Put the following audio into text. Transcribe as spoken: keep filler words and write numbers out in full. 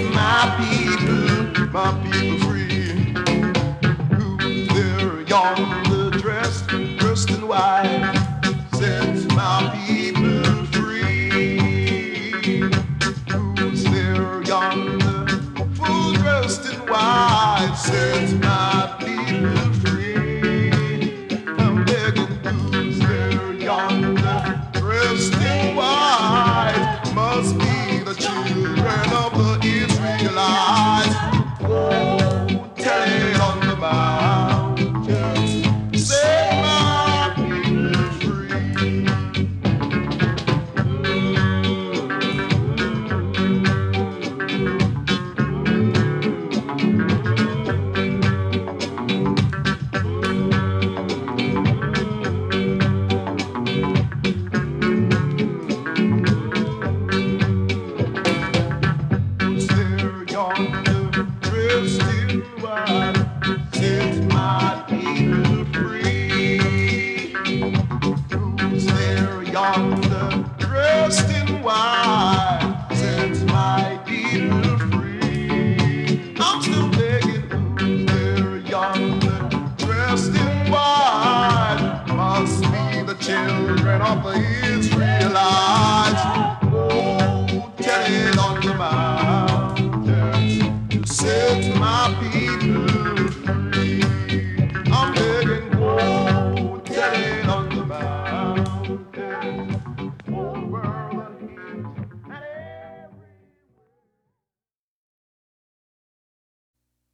my people, my people free. Who they're yonder dressed, dressed in white, set my people free. Who's there yonder, full dressed in white, set my people free. I'm begging, who's there yonder, dressed in white, must be the children of the Israelites. Oh, tell it on the mountains, set my people free. Who's there yonder?